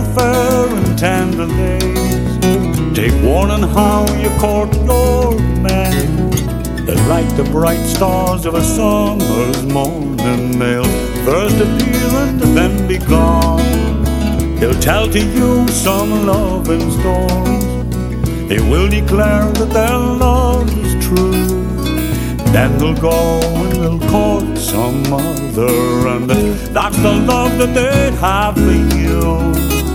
fair and tender days. Take warning how you court your men. They're like the bright stars of a summer's morning. They'll first appear and then be gone. They'll tell to you some loving stories. They will declare that their love is true. Then they'll go and they'll court some other, and that's the love that they'd have for you.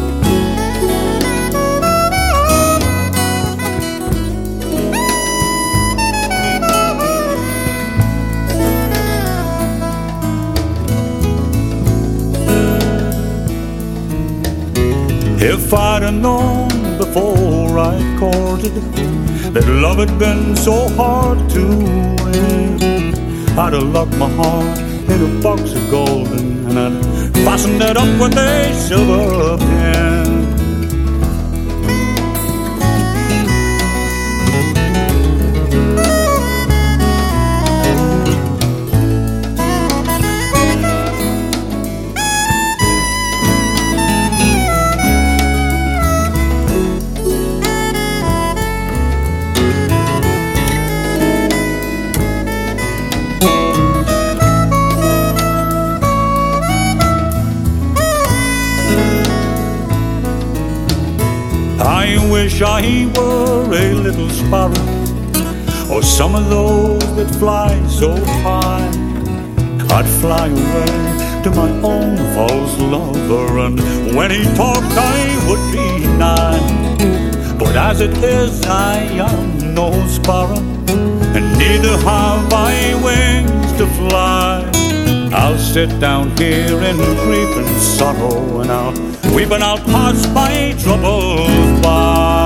If I'd have known before I courted that love had been so hard to win, I'd have locked my heart in a box of golden, and I'd fastened it up with a silver pin. I wish I were a little sparrow, or some of those that fly so high. I'd fly away to my own false lover, and when he talked I would be nigh. But as it is, I am no sparrow, and neither have I wings to fly. I'll sit down here in grief and sorrow, and I'll weep and I'll pass my troubles by.